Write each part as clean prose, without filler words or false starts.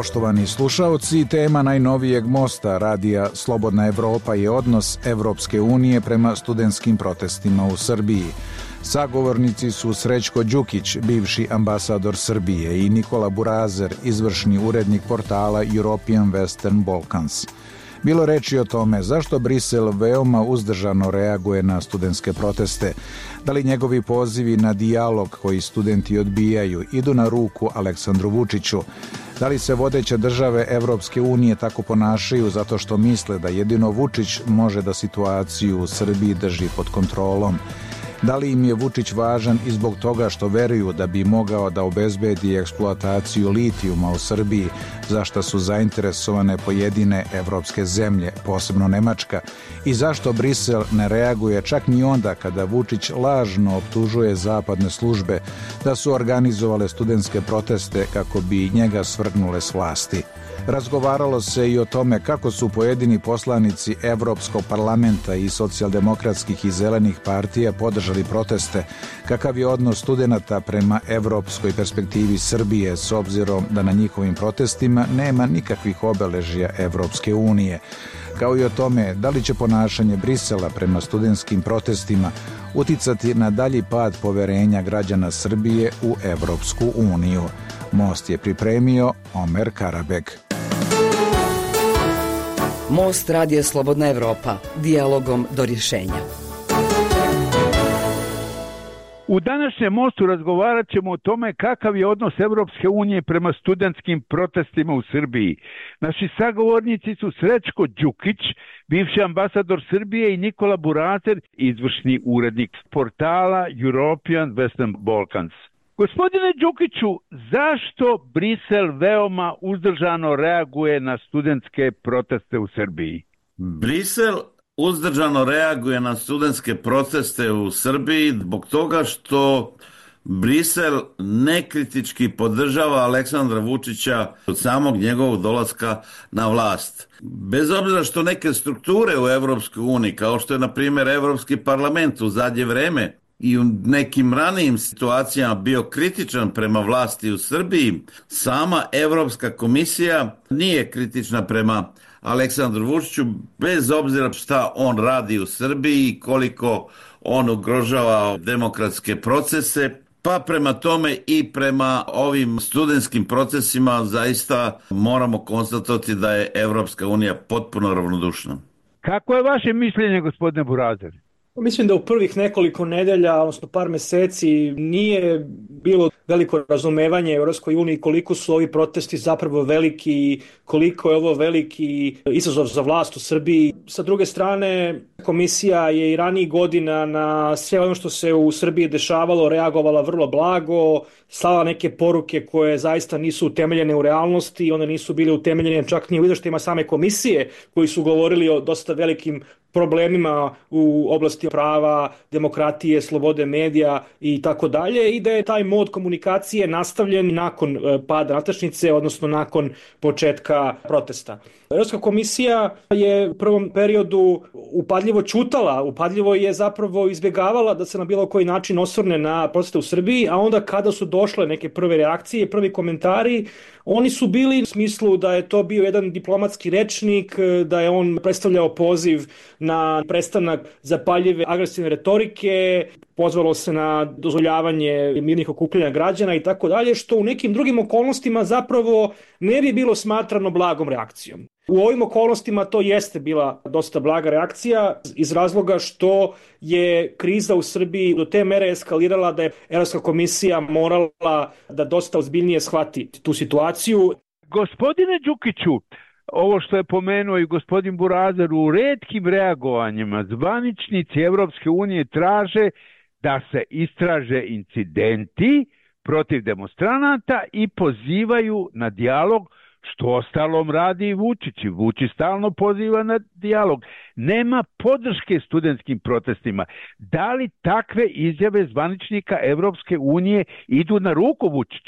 Poštovani slušaoci, tema najnovijeg mosta radija Slobodna Evropa je odnos Evropske unije prema studentskim protestima u Srbiji. Sagovornici su Srećko Đukić, bivši ambasador Srbije, i Nikola Burazer, izvršni urednik portala European Western Balkans. Bilo reči o tome zašto Brisel veoma uzdržano reaguje na studentske proteste, da li njegovi pozivi na dijalog koji studenti odbijaju idu na ruku Aleksandru Vučiću, da li se vodeće države Evropske unije tako ponašaju zato što misle da jedino Vučić može da situaciju u Srbiji drži pod kontrolom. Da li im je Vučić važan i zbog toga što veruju da bi mogao da obezbedi eksploataciju litijuma u Srbiji, za što su zainteresovane pojedine evropske zemlje, posebno Nemačka, i zašto Brisel ne reaguje čak ni onda kada Vučić lažno optužuje zapadne službe da su organizovale studentske proteste kako bi njega svrgnule s vlasti. Razgovaralo se i o tome kako su pojedini poslanici Evropskog parlamenta i socijaldemokratskih i zelenih partija podržali proteste, kakav je odnos studenata prema evropskoj perspektivi Srbije s obzirom da na njihovim protestima nema nikakvih obeležja Evropske unije, kao i o tome da li će ponašanje Brisela prema studentskim protestima uticati na dalji pad poverenja građana Srbije u Evropsku uniju. Most je pripremio Omer Karabeg. Most radija Slobodna Evropa, dijalogom do rješenja. U današnjem mostu razgovarat ćemo o tome kakav je odnos Evropske unije prema studentskim protestima u Srbiji. Naši sagovornici su Srećko Đukić, bivši ambasador Srbije, i Nikola Burazer, izvršni urednik portala European Western Balkans. Gospodine Đukiću, zašto Brisel veoma uzdržano reaguje na studentske proteste u Srbiji? Brisel uzdržano reaguje na studentske proteste u Srbiji zbog toga što Brisel nekritički podržava Aleksandra Vučića od samog njegovog dolaska na vlast. Bez obzira što neke strukture u Evropskoj uniji, kao što je na primjer Evropski parlament u zadnje vreme i u nekim ranijim situacijama bio kritičan prema vlasti u Srbiji, sama Evropska komisija nije kritična prema Aleksandru Vučiću, bez obzira šta on radi u Srbiji i koliko on ugrožava demokratske procese. Pa prema tome i prema ovim studentskim procesima zaista moramo konstatovati da je Evropska unija potpuno ravnodušna. Kako je vaše mišljenje, gospodine Burazer? Mislim da u prvih nekoliko nedelja, odnosno par meseci, nije bilo veliko razumevanje Evropskoj uniji koliko su ovi protesti zapravo veliki i koliko je ovo veliki izazov za vlast u Srbiji. Sa druge strane, komisija je i ranijih godina na sve ono što se u Srbiji dešavalo reagovala vrlo blago, slala neke poruke koje zaista nisu utemeljene u realnosti, one nisu bile utemeljene čak ni u izveštajima same komisije koji su govorili o dosta velikim problemima u oblasti prava, demokratije, slobode medija i tako dalje, i da je taj mod komunikacije nastavljen nakon pada natačnice, odnosno nakon početka protesta. Evropska komisija je u prvom periodu upadljivo ćutala, upadljivo je zapravo izbjegavala da se na bilo koji način osvrne na proteste u Srbiji, a onda kada su došle neke prve reakcije, prvi komentari, oni su bili u smislu da je to bio jedan diplomatski rečnik, da je on predstavljao poziv na prestanak zapaljive agresivne retorike, pozvalo se na dozvoljavanje mirnih okupljanja građana i tako dalje, što u nekim drugim okolnostima zapravo ne bi bilo smatrano blagom reakcijom. U ovim okolnostima to jeste bila dosta blaga reakcija iz razloga što je kriza u Srbiji do te mere eskalirala da je Evropska komisija morala da dosta ozbiljnije shvati tu situaciju. Gospodine Đukiću, ovo što je pomenuo i gospodin Burazer, u retkim reagovanjima zvaničnici Evropske unije traže da se istraže incidenti protiv demonstranata i pozivaju na dijalog, što ostalom radi i Vučić. Vučić stalno poziva na dijalog. Nema podrške studentskim protestima. Da li takve izjave zvaničnika Evropske unije idu na ruku Vučiću?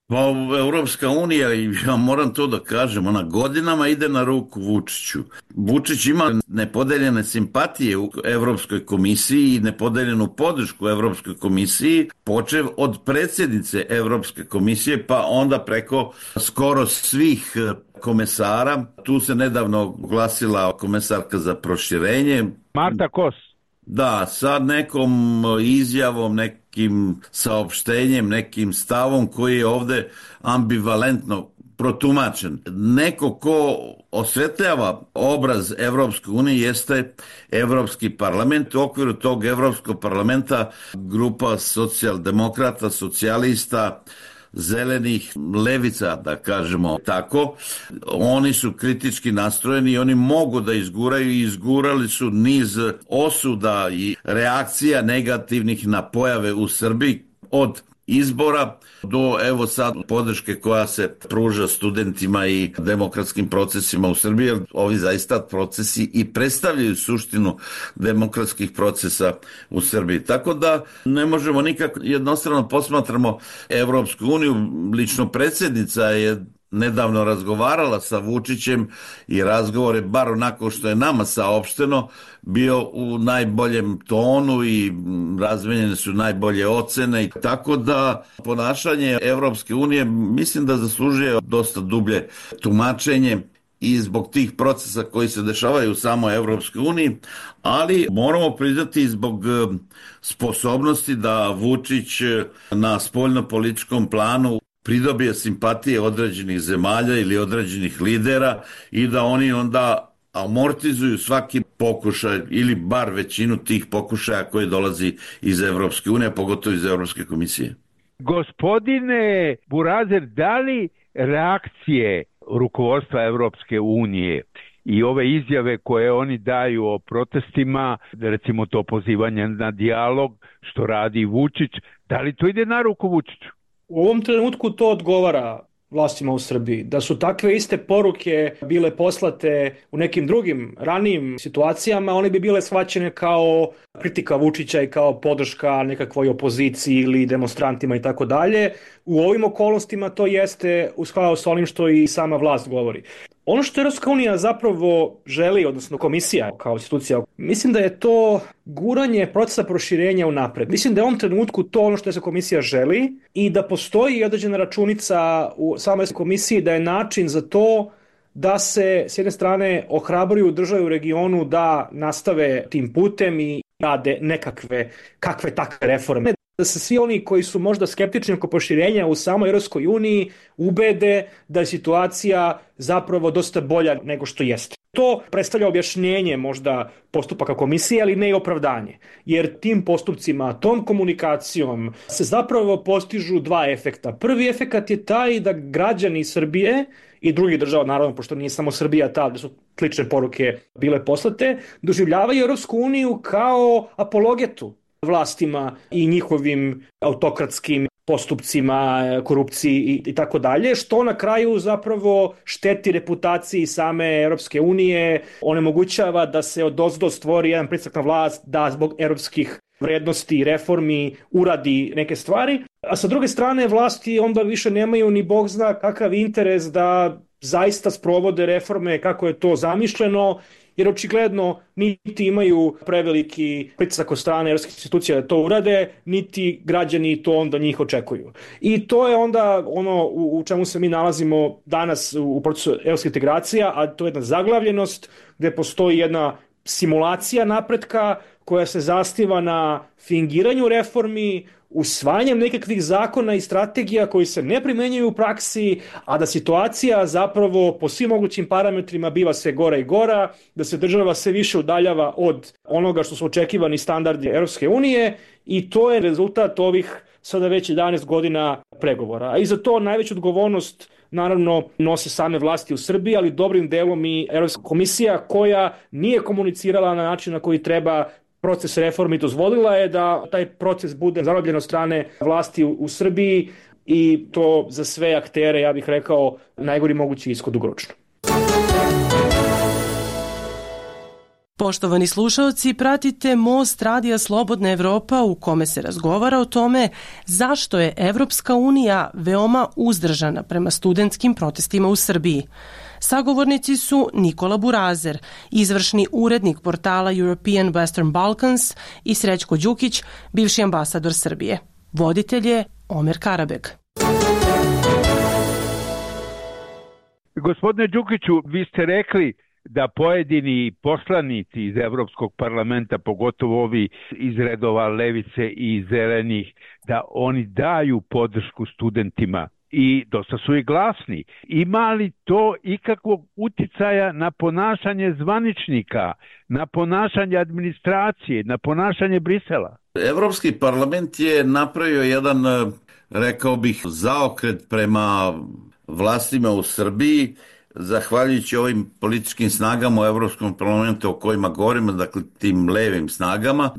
Pa Europska unija, i ja moram to da kažem, ona godinama ide na ruku Vučiću. Vučić ima nepodeljene simpatije u Evropskoj komisiji i nepodeljenu podršku Evropskoj komisiji, počev od predsjednice Evropske komisije, pa onda preko skoro svih komesara. Tu se nedavno glasila komesarka za proširenje. Marta Kos. Da, sa nekom izjavom, nekim saopštenjem, nekim stavom koji je ovde ambivalentno protumačen. Neko ko osvetljava obraz Evropske unije jeste Evropski parlament. U okviru tog Evropskog parlamenta grupa socijaldemokrata, socijalista, zelenih, levica, da kažemo tako, oni su kritički nastrojeni i oni mogu da izguraju i izgurali su niz osuda i reakcija negativnih na pojave u Srbiji od izbora do evo sad podrške koja se pruža studentima i demokratskim procesima u Srbiji, jer ovi zaista procesi i predstavljaju suštinu demokratskih procesa u Srbiji. Tako da ne možemo nikako jednostrano posmatramo Evropsku uniju. Lično predsjednica je nedavno razgovarala sa Vučićem i razgovor je, bar onako što je nama saopšteno, bio u najboljem tonu i razmenjene su najbolje ocene. Tako da ponašanje Evropske unije mislim da zaslužuje dosta dublje tumačenje i zbog tih procesa koji se dešavaju u samoj Evropskoj uniji, ali moramo priznati i zbog sposobnosti da Vučić na spoljnopolitičkom planu pridobije simpatije određenih zemalja ili određenih lidera i da oni onda amortizuju svaki pokušaj ili bar većinu tih pokušaja koji dolazi iz Evropske unije, pogotovo iz Evropske komisije. Gospodine Burazer, da li reakcije rukovodstva Evropske unije i ove izjave koje oni daju o protestima, recimo to pozivanje na dijalog, što radi Vučić, da li to ide na ruku Vučiću? U ovom trenutku to odgovara vlastima u Srbiji. Da su takve iste poruke bile poslate u nekim drugim ranijim situacijama, one bi bile shvaćene kao kritika Vučića i kao podrška nekakvoj opoziciji ili demonstrantima i tako dalje. U ovim okolnostima to jeste u skladu sa onim što i sama vlast govori. Ono što Europska unija zapravo želi, odnosno komisija kao institucija, mislim da je to guranje procesa proširenja u napred. Mislim da je u ovom trenutku to ono što se komisija želi i da postoji određena računica u samoj komisiji da je način za to da se s jedne strane ohrabruju države u regionu da nastave tim putem i rade kakve takve reforme. Da se svi oni koji su možda skeptični oko proširenja u samoj Europskoj uniji ubede da je situacija zapravo dosta bolja nego što jeste. To predstavlja objašnjenje možda postupaka komisije, ali ne i opravdanje. Jer tim postupcima, tom komunikacijom se zapravo postižu dva efekta. Prvi efekat je taj da građani Srbije i drugih država, naravno, pošto nije samo Srbija ta, da su slične poruke bile poslate, doživljavaju Europsku uniju kao apologetu vlastima i njihovim autokratskim postupcima, korupciji i tako dalje, što na kraju zapravo šteti reputaciji same Europske unije, onemogućava da se odozdo stvori jedan pritisak na vlast da zbog europskih vrednosti i reformi uradi neke stvari, a sa druge strane vlasti onda više nemaju ni bog zna kakav interes da zaista sprovode reforme kako je to zamišljeno, jer očigledno niti imaju preveliki pritisak od strane europskih institucija da to urade, niti građani to onda njih očekuju. I to je onda ono u čemu se mi nalazimo danas u procesu europskih integracija, a to je jedna zaglavljenost gdje postoji jedna simulacija napretka koja se zasniva na fingiranju reformi, usvajanjem nekakvih zakona i strategija koji se ne primenjuju u praksi, a da situacija zapravo po svim mogućim parametrima biva sve gora i gora, da se država sve više udaljava od onoga što su očekivani standardi Europske unije i to je rezultat ovih sada već 11 godina pregovora. A i za to najveću odgovornost naravno nose same vlasti u Srbiji, ali dobrim delom i Europska komisija koja nije komunicirala na način na koji treba proces reformi, dozvolila je da taj proces bude zarobljen od strane vlasti u Srbiji i to za sve aktere, ja bih rekao, najgori mogući ishod dugoročno. Poštovani slušaoci, pratite Most Radija Slobodna Evropa u kome se razgovara o tome zašto je Evropska unija veoma uzdržana prema studentskim protestima u Srbiji. Sagovornici su Nikola Burazer, izvršni urednik portala European Western Balkans, i Srećko Đukić, bivši ambasador Srbije. Voditelj je Omer Karabeg. Gospodine Đukiću, vi ste rekli da pojedini poslanici iz Evropskog parlamenta, pogotovo ovi iz redova levice i zelenih, da oni daju podršku studentima i dosta su i glasni. Ima li to ikakvog uticaja na ponašanje zvaničnika, na ponašanje administracije, na ponašanje Brisela? Evropski parlament je napravio jedan, rekao bih, zaokret prema vlastima u Srbiji, zahvaljujući ovim političkim snagama u Evropskom parlamentu o kojima govorimo, dakle tim levim snagama.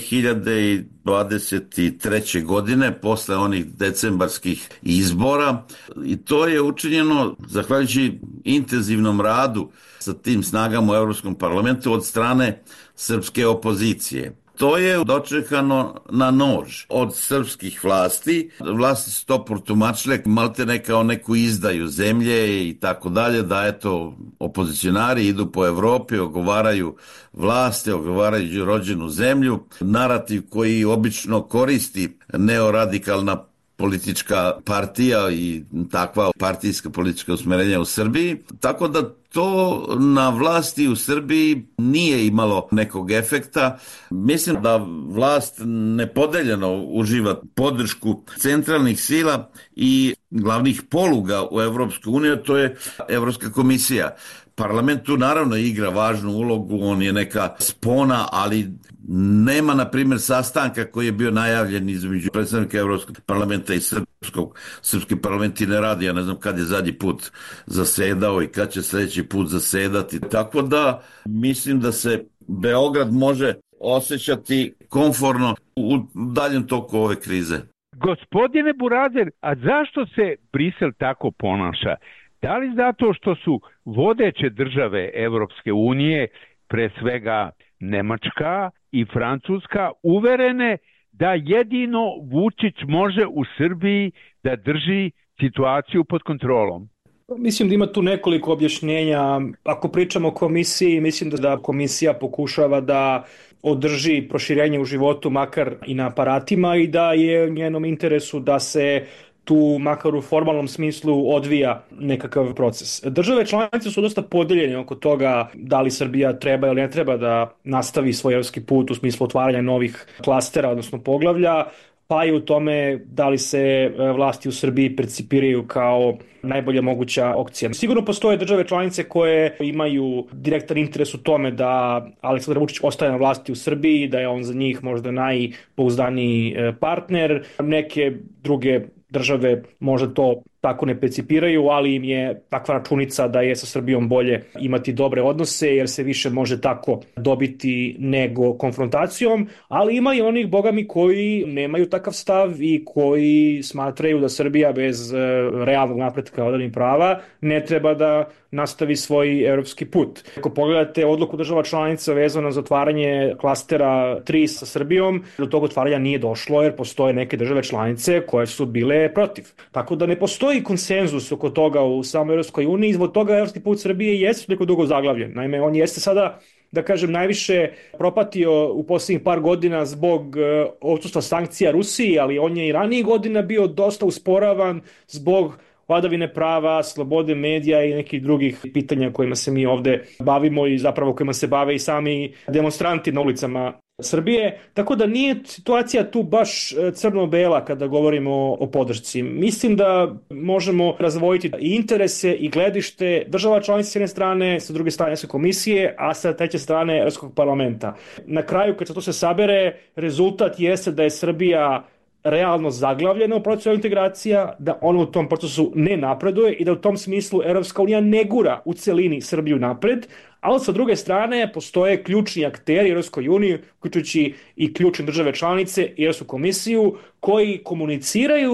2023. godine, posle onih decembarskih izbora, i to je učinjeno zahvaljujući intenzivnom radu sa tim snagama u Evropskom parlamentu od strane srpske opozicije. To je dočekano na nož od srpskih vlasti. Vlasti su to protumačile maltene kao neku izdaju zemlje i tako dalje, da eto opozicionari idu po Evropi, ogovaraju vlasti, ogovaraju rođenu zemlju. Narativ koji obično koristi neoradikalna politička partija i takva partijska politička usmerenja u Srbiji. Tako da to na vlasti u Srbiji nije imalo nekog efekta. Mislim da vlast nepodeljeno uživa podršku centralnih sila i glavnih poluga u Evropskoj uniji, to je Evropska komisija. Parlament tu naravno igra važnu ulogu, on je neka spona, ali nema, na primjer, sastanka koji je bio najavljen između predstavnika Evropskog parlamenta i srpski parlament i ne radi. Ja ne znam kad je zadnji put zasedao i kad će sljedeći put zasedati. Tako da mislim da se Beograd može osjećati komforno u daljem toku ove krize. Gospodine Burazer, a zašto se Brisel tako ponaša? Da li zato što su vodeće države Evropske unije, pre svega Nemačka i Francuska, uverene da jedino Vučić može u Srbiji da drži situaciju pod kontrolom? Mislim da ima tu nekoliko objašnjenja. Ako pričamo o komisiji, mislim da komisija pokušava da održi proširenje u životu, makar i na aparatima, i da je u njenom interesu da se tu, makar u formalnom smislu, odvija nekakav proces. Države članice su dosta podeljene oko toga da li Srbija treba ili ne treba da nastavi svoj evropski put u smislu otvaranja novih klastera, odnosno poglavlja, pa i u tome da li se vlasti u Srbiji percipiraju kao najbolja moguća opcija. Sigurno postoje države članice koje imaju direktan interes u tome da Aleksandar Vučić ostaje na vlasti u Srbiji, da je on za njih možda najpouzdaniji partner. Neke druge države možda to tako ne percipiraju, ali im je takva računica da je sa Srbijom bolje imati dobre odnose, jer se više može tako dobiti nego konfrontacijom, ali ima i onih, bogami, koji nemaju takav stav i koji smatraju da Srbija bez realnog napretka vladavine prava ne treba da nastavi svoj evropski put. Ako pogledate odluku država članica vezano za otvaranje klastera 3 sa Srbijom, do tog otvaranja nije došlo jer postoje neke države članice koje su bile protiv. Tako da ne postoji konsenzus oko toga u samoj Evropskoj uniji i zbog toga evropski put Srbije jeste toliko dugo zaglavljen. Naime, on jeste sada, da kažem, najviše propatio u posljednjih par godina zbog odsustva sankcija Rusiji, ali on je i ranijih godina bio dosta usporavan zbog vladavine prava, slobode medija i nekih drugih pitanja kojima se mi ovde bavimo i zapravo kojima se bave i sami demonstranti na ulicama Srbije. Tako da nije situacija tu baš crno-bela kada govorimo o podršci. Mislim da možemo razvojiti i interese i gledište država članica s jedne strane, sa druge strane Evropske komisije, a sa treće strane Evropskog parlamenta. Na kraju, kad se to se sabere, rezultat jeste da je Srbija realno zaglavljena u procesu integracija, da ona u tom procesu ne napreduje i da u tom smislu Evropska unija ne gura u celini Srbiju napred, ali sa druge strane postoje ključni akteri Evropskoj uniji, uključujući i ključne države članice i Evropsku komisiju, koji komuniciraju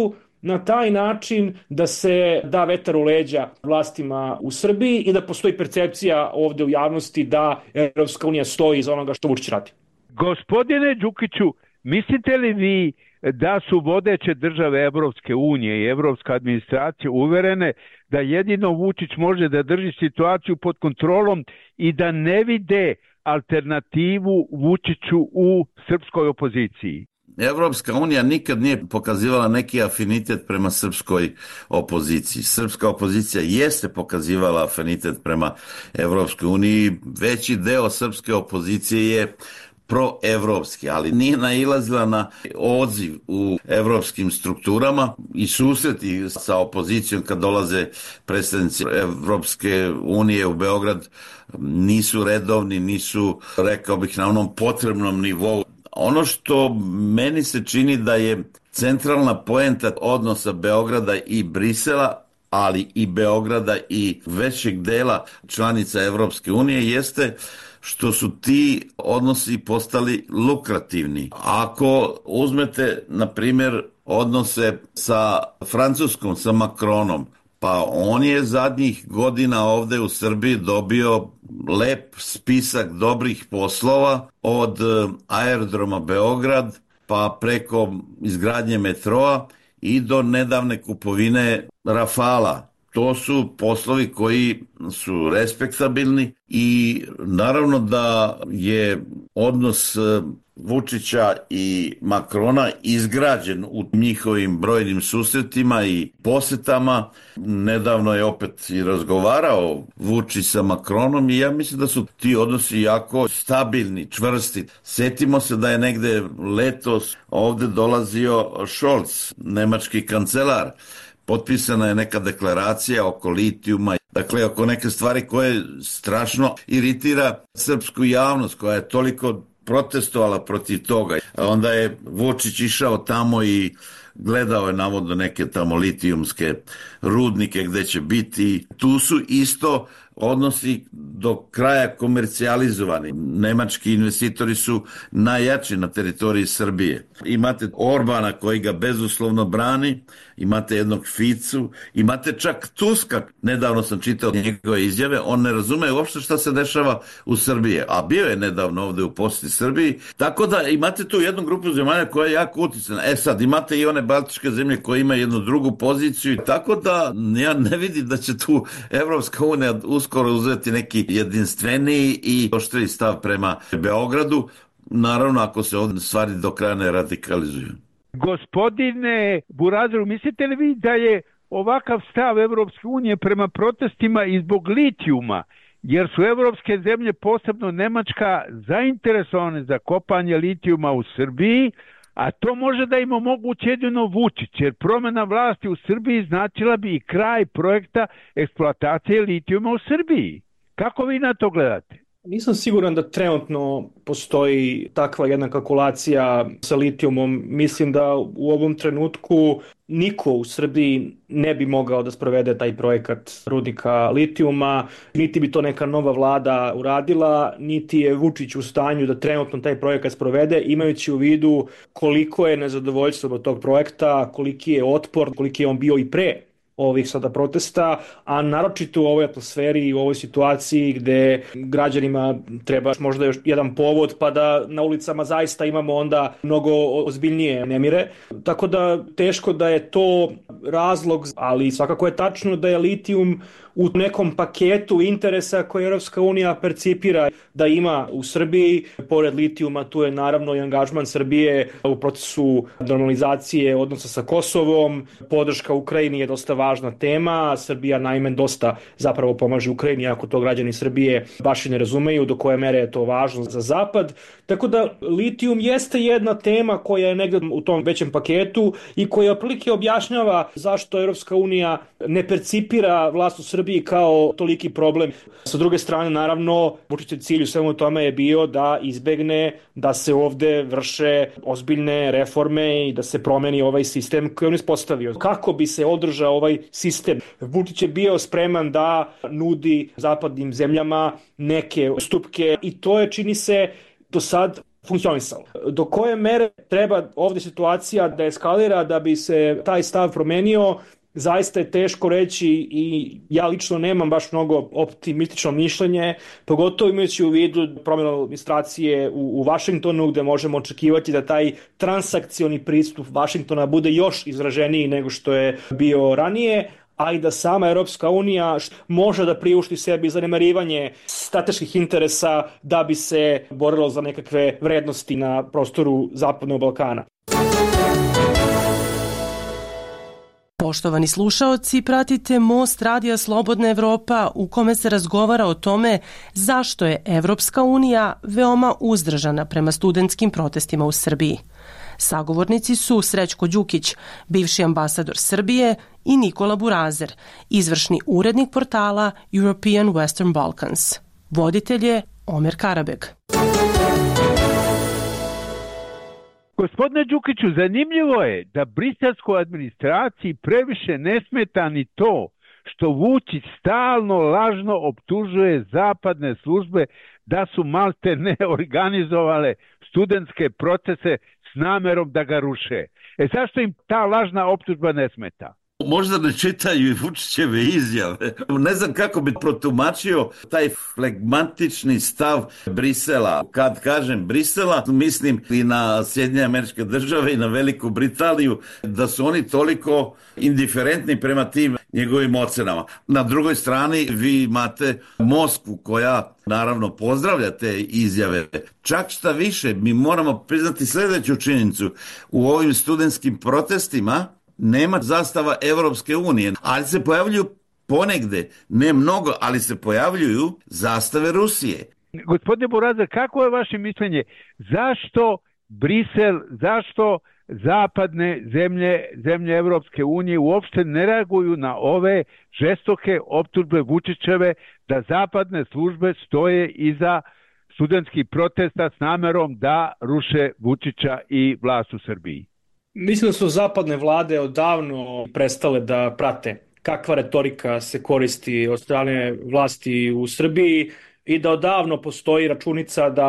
na taj način da se da vetar u leđa vlastima u Srbiji i da postoji percepcija ovde u javnosti da Evropska unija stoji iza onoga što Vučić radi. Gospodine Đukiću, mislite li vi da su vodeće države Evropske unije i evropska administracija uverene da jedino Vučić može da drži situaciju pod kontrolom i da ne vide alternativu Vučiću u srpskoj opoziciji? Evropska unija nikad nije pokazivala neki afinitet prema srpskoj opoziciji. Srpska opozicija jeste pokazivala afinitet prema Evropskoj uniji. Veći deo srpske opozicije je proevropski, ali nije nailazila na odziv u evropskim strukturama i susreti sa opozicijom kad dolaze predstavnici Evropske unije u Beograd nisu redovni, nisu, rekao bih, na onom potrebnom nivou. Ono što meni se čini da je centralna poenta odnosa Beograda i Brisela, ali i Beograda i većeg dela članica Evropske unije jeste što su ti odnosi postali lukrativni. Ako uzmete, na primjer, odnose sa Francuskom, sa Macronom, pa on je zadnjih godina ovde u Srbiji dobio lep spisak dobrih poslova od aerodroma Beograd, pa preko izgradnje metroa i do nedavne kupovine Rafala. To su poslovi koji su respektabilni i naravno da je odnos Vučića i Makrona izgrađen u njihovim brojnim susretima i posetama. Nedavno je opet i razgovarao Vučić sa Makronom i ja mislim da su ti odnosi jako stabilni, čvrsti. Setimo se da je negde letos ovde dolazio Scholz, nemački kancelar. Potpisana je neka deklaracija oko litijuma, dakle oko neke stvari koje strašno iritira srpsku javnost koja je toliko protestovala protiv toga. Onda je Vučić išao tamo i gledao je navodno neke tamo litijumske rudnike gde će biti. Tu su isto odnosi do kraja komercijalizovani. Nemački investitori su najjači na teritoriji Srbije. Imate Orbana koji ga bezuslovno brani, imate jednog Ficu, imate čak Tuska. Nedavno sam čitao njegove izjave, on ne razume uopšte šta se dešava u Srbiji, a bio je nedavno ovde u poseti Srbiji. Tako da imate tu jednu grupu zemalja koja je jako uticana. Sad imate i one baltičke zemlje koje imaju jednu drugu poziciju, tako da ja ne vidim da će tu Evropska unija uskoro uzeti neki jedinstveniji i oštriji stav prema Beogradu, naravno ako se ovdje stvari do kraja ne radikalizuju. Gospodine Burazeru, mislite li vi da je ovakav stav Evropske unije prema protestima i zbog litijuma, jer su evropske zemlje, posebno Nemačka, zainteresovane za kopanje litijuma u Srbiji, a to može da im omogući jedino Vučić, jer promjena vlasti u Srbiji značila bi i kraj projekta eksploatacije litijuma u Srbiji. Kako vi na to gledate? Nisam siguran da trenutno postoji takva jedna kalkulacija sa litijumom. Mislim da u ovom trenutku niko u Srbiji ne bi mogao da sprovede taj projekat rudnika litijuma, niti bi to neka nova vlada uradila, niti je Vučić u stanju da trenutno taj projekat sprovede, imajući u vidu koliko je nezadovoljstvo od tog projekta, koliki je otpor, koliki je on bio i pre ovih sada protesta, a naročito u ovoj atmosferi i u ovoj situaciji gde građanima treba možda još jedan povod pa da na ulicama zaista imamo onda mnogo ozbiljnije nemire. Tako da teško da je to razlog, ali svakako je tačno da je litijum u nekom paketu interesa koje Europska unija percipira da ima u Srbiji. Pored litijuma tu je naravno i angažman Srbije u procesu normalizacije odnosa sa Kosovom. Podrška Ukrajini je dosta važna tema. Srbija naime dosta zapravo pomaže Ukrajini, ako to građani Srbije baš i ne razumeju do koje mere je to važno za Zapad. Tako da litijum jeste jedna tema koja je negde u tom većem paketu i koja otprilike objašnjava zašto Europska unija ne percipira vlast u Srbiji kao toliki problem. Sa druge strane, naravno, Vučićev cilj u svemu tome je bio da izbegne da se ovde vrše ozbiljne reforme i da se promeni ovaj sistem koji on ispostavio. Kako bi se održao ovaj sistem? Vučić je bio spreman da nudi zapadnim zemljama neke ustupke i to je, čini se, do sad funkcionisalo. Do koje mere treba ovdje situacija da eskalira da bi se taj stav promenio, zaista je teško reći i ja lično nemam baš mnogo optimistično mišljenje, pogotovo imajući u vidu promjenu administracije u Vašingtonu, gdje možemo očekivati da taj transakcioni pristup Vašingtona bude još izraženiji nego što je bio ranije, a i da sama Europska unija može da priušti sebi zanemarivanje strateških interesa da bi se borilo za nekakve vrednosti na prostoru Zapadnog Balkana. Poštovani slušaoci, pratite Most Radija Slobodna Evropa u kome se razgovara o tome zašto je Evropska unija veoma uzdržana prema studentskim protestima u Srbiji. Sagovornici su Srećko Đukić, bivši ambasador Srbije, i Nikola Burazer, izvršni urednik portala European Western Balkans. Voditelj je Omer Karabeg. Gospodine Đukiću, zanimljivo je da briselskoj administraciji previše ne smeta ni to što Vučić stalno lažno optužuje zapadne službe da su malte ne organizovale studentske procese s namerom da ga ruše. Zašto im ta lažna optužba ne smeta? Možda ne čitaju i Vučićeve izjave. Ne znam kako bi protumačio taj flegmatični stav Brisela. Kad kažem Brisela, mislim i na Sjedinjene Američke Države i na Veliku Britaniju, da su oni toliko indiferentni prema tim njegovim ocenama. Na drugoj strani vi imate Moskvu koja naravno pozdravlja te izjave. Čak šta više, mi moramo priznati sljedeću činjenicu. U ovim studentskim protestima nema zastava Evropske unije, ali se pojavljuju ponegde, ne mnogo, ali se pojavljuju zastave Rusije. Gospodine Burazer, kako je vaše mišljenje? Zašto Brisel, zašto zapadne zemlje Evropske unije uopšte ne reaguju na ove žestoke optužbe Vučićeve da zapadne službe stoje iza studentskih protesta s namerom da ruše Vučića i vlast u Srbiji? Mislim da su zapadne vlade odavno prestale da prate kakva retorika se koristi od strane vlasti u Srbiji i da odavno postoji računica da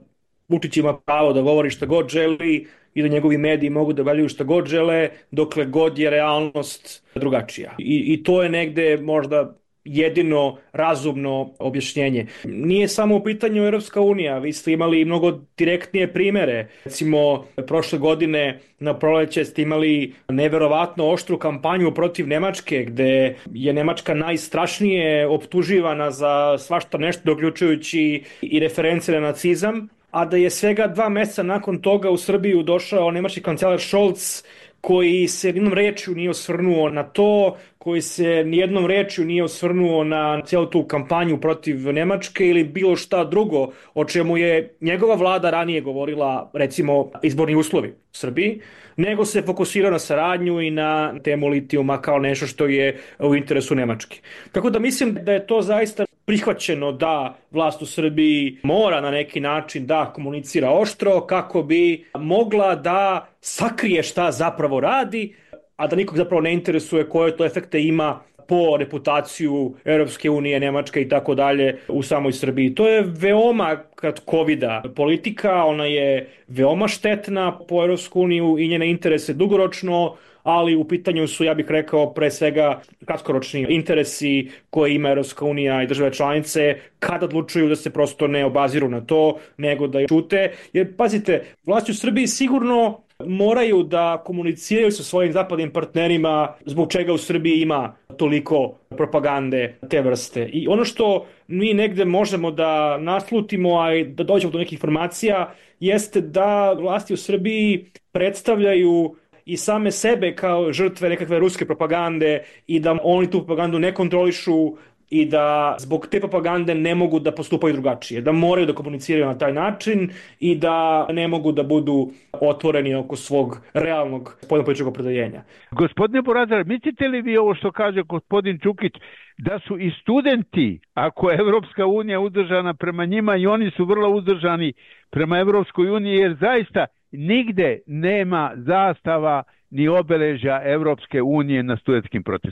Vučić ima pravo da govori šta god želi i da njegovi mediji mogu da valjuju šta god žele dokle god je realnost drugačija. I to je negde možda jedino razumno objašnjenje. Nije samo u pitanju Europska unija, vi ste imali mnogo direktnije primere. Recimo, prošle godine na proleće ste imali neverovatno oštru kampanju protiv Nemačke, gde je Nemačka najstrašnije optuživana za svašta nešto, uključujući i reference na nacizam, a da je svega 2 meseca nakon toga u Srbiju došao nemački kancelar Scholz, koji se nijednom rečju nije osvrnuo na to, koji se nijednom rečju nije osvrnuo na cijelu tu kampanju protiv Nemačke ili bilo šta drugo o čemu je njegova vlada ranije govorila, recimo izborni uslovi u Srbiji, nego se fokusirao na saradnju i na temu litijuma kao nešto što je u interesu Nemačke. Tako da mislim da je to zaista prihvaćeno da vlast u Srbiji mora na neki način da komunicira oštro kako bi mogla da sakrije šta zapravo radi, a da nikog zapravo ne interesuje koje to efekte ima po reputaciju Europske unije, Nemačke i tako dalje u samoj Srbiji. To je veoma kratkovida politika, ona je veoma štetna po Europsku uniju i njene interese dugoročno, ali u pitanju su, ja bih rekao, pre svega kratkoročni interesi koje ima Europska unija i države članice kada odlučuju da se prosto ne obaziru na to, nego da ćute. Jer, pazite, vlasti u Srbiji sigurno moraju da komuniciraju sa svojim zapadnim partnerima zbog čega u Srbiji ima toliko propagande te vrste. I ono što mi negde možemo da naslutimo, a i da dođemo do nekih informacija, jeste da vlasti u Srbiji predstavljaju i same sebe kao žrtve nekakve ruske propagande i da oni tu propagandu ne kontrolišu i da zbog te propagande ne mogu da postupaju drugačije, da moraju da komuniciraju na taj način i da ne mogu da budu otvoreni oko svog realnog spoljnopolitičkog opredeljenja. Gospodine Burazer, mislite li vi ovo što kaže gospodin Đukić, da su i studenti, ako je Evropska unija uzdržana prema njima, i oni su vrlo uzdržani prema Evropskoj uniji, jer zaista nigde nema zastava ni obeležja Evropske unije na studentskim protestima?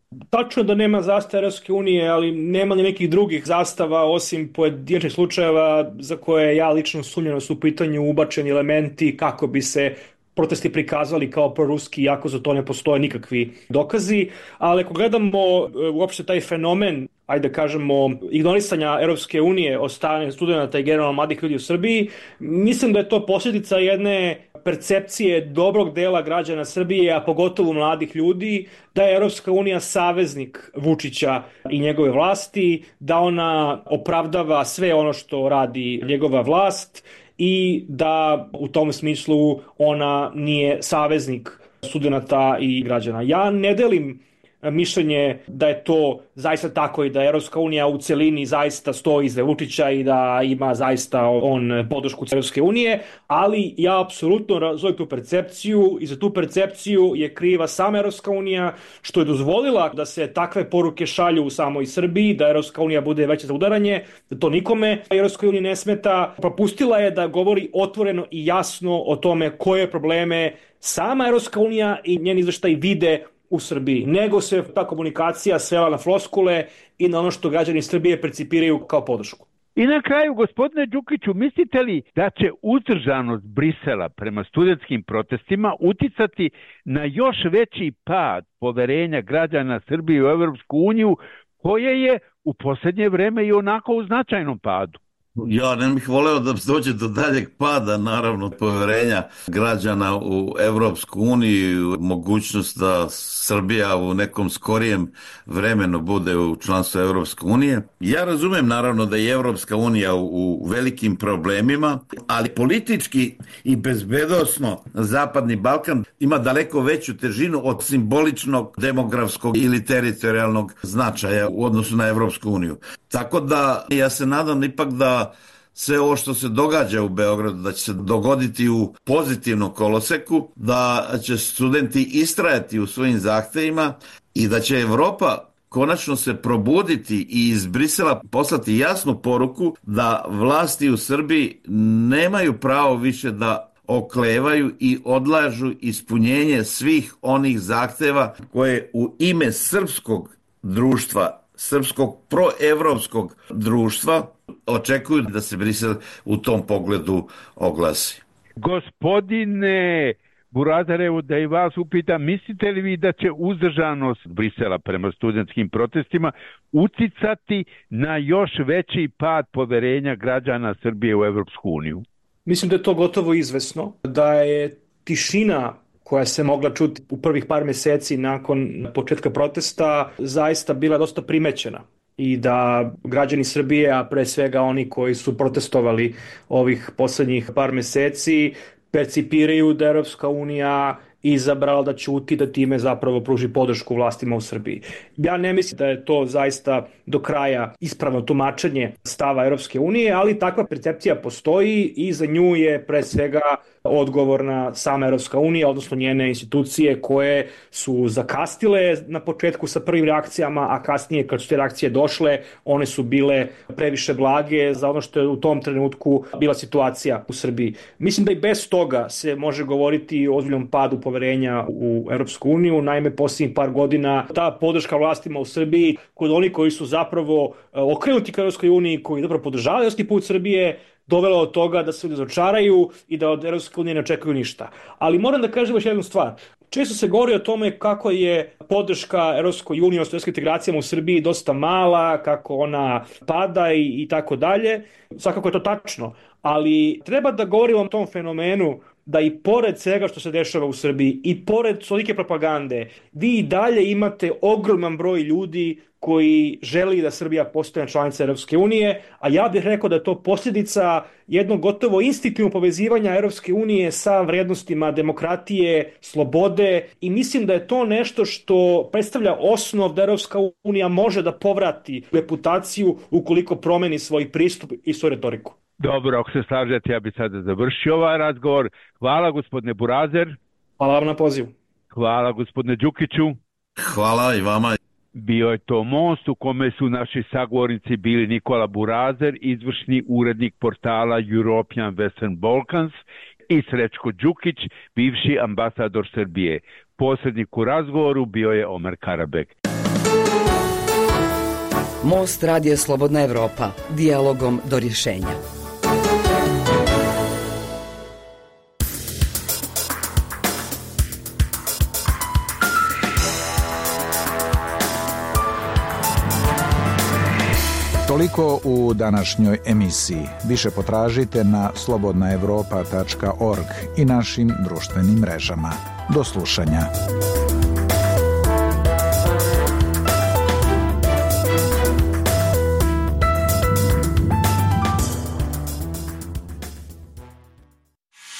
Tačno da nema zastava Europske unije, ali nema ni nekih drugih zastava osim pojedinačnih slučajeva za koje ja lično sumnjam da su u pitanju ubačeni elementi kako bi se protesti prikazali kao proruski, iako za to ne postoje nikakvi dokazi. Ali ako gledamo uopšte taj fenomen, ajde kažemo, ignorisanja Europske unije od strane studenta i generalno mladih ljudi u Srbiji, mislim da je to posljedica jedne percepcije dobrog dela građana Srbije, a pogotovo mladih ljudi, da je Europska unija saveznik Vučića i njegove vlasti, da ona opravdava sve ono što radi njegova vlast i da u tom smislu ona nije saveznik studenata i građana. Ja ne delim mišljenje da je to zaista tako i da Europska unija u celini zaista stoji iza Vučića i da ima zaista on podršku Europske unije, ali ja apsolutno razumem tu percepciju i za tu percepciju je kriva sama Europska unija što je dozvolila da se takve poruke šalju u samoj Srbiji, da Europska unija bude veća za udaranje, da to nikome Europskoj uniji ne smeta. Propustila je da govori otvoreno i jasno o tome koje probleme sama Europska unija i njeni izveštaji vide u Srbiji, nego se ta komunikacija svela na floskule i na ono što građani Srbije percipiraju kao podršku. I na kraju, gospodine Đukiću, mislite li da će uzdržanost Brisela prema studentskim protestima uticati na još veći pad poverenja građana Srbije u Evropsku uniju, koje je u posljednje vreme i onako u značajnom padu? Ja ne bih voleo da dođe do daljeg pada, naravno, poverenja građana u Evropsku uniju, mogućnost da Srbija u nekom skorijem vremenu bude u članstvu Evropske unije. Ja razumem, naravno, da je Evropska unija u velikim problemima, ali politički i bezbednosno Zapadni Balkan ima daleko veću težinu od simboličnog, demografskog ili teritorijalnog značaja u odnosu na Evropsku uniju. Tako da ja se nadam ipak da sve ovo što se događa u Beogradu, da će se dogoditi u pozitivnom koloseku, da će studenti istrajati u svojim zahtevima i da će Evropa konačno se probuditi i iz Brisela poslati jasnu poruku da vlasti u Srbiji nemaju pravo više da oklevaju i odlažu ispunjenje svih onih zahteva koje u ime srpskog društva, srpskog proevropskog društva očekuju da se Brisel u tom pogledu oglasi. Gospodine Burazarevu, da i vas upitam, mislite li vi da će uzdržanost Brisela prema studentskim protestima uticati na još veći pad poverenja građana Srbije u Evropsku uniju? Mislim da je to gotovo izvesno, da je tišina koja se mogla čuti u prvih par meseci nakon početka protesta zaista bila dosta primećena i da građani Srbije, a pre svega oni koji su protestovali ovih poslednjih par meseci, percipiraju da Europska unija izabrala da ćuti, da time zapravo pruži podršku vlastima u Srbiji. Ja ne mislim da je to zaista do kraja ispravno tumačenje stava Europske unije, ali takva percepcija postoji i za nju je pre svega odgovorna sama Europska unija, odnosno njene institucije koje su zakastile na početku sa prvim reakcijama, a kasnije kad su te reakcije došle, one su bile previše blage za ono što je u tom trenutku bila situacija u Srbiji. Mislim da i bez toga se može govoriti o ozbiljnom padu poverenja u Europsku uniju. Naime, posljednjih par godina ta podrška vlastima u Srbiji kod onih koji su zapravo okrenuti ka Europskoj uniji, koji zapravo podržavaju evropski put Srbije, dovelo od toga da se ljudi razočaraju i da od Europske unije ne očekuju ništa. Ali moram da kažem još jednu stvar. Često se govori o tome kako je podrška Europskoj uniji, odnosno evropskim integracijama u Srbiji dosta mala, kako ona pada i tako dalje. Svakako je to tačno, ali treba da govorimo o tom fenomenu da i pored svega što se dešava u Srbiji i pored tolike propagande, vi i dalje imate ogroman broj ljudi koji želi da Srbija postane članica Europske unije, a ja bih rekao da je to posljedica jednog gotovo instinktivnog povezivanja Europske unije sa vrednostima demokratije, slobode i mislim da je to nešto što predstavlja osnov da Europska unija može da povrati reputaciju ukoliko promeni svoj pristup i svoju retoriku. Dobro, ako se slažete, ja bih sada završio ovaj razgovor. Hvala, gospodine Burazer. Hvala vam na pozivu. Hvala, gospodine Đukiću. Hvala i vama. Bio je to Most u kome su naši sagovornici bili Nikola Burazer, izvršni urednik portala European Western Balkans, i Srećko Đukić, bivši ambasador Srbije. Posrednik u razgovoru bio je Omer Karabek. Most Radija Slobodna Evropa. Dijalogom do rješenja. Toliko u današnjoj emisiji. Više potražite na slobodnaevropa.org i našim društvenim mrežama. Do slušanja.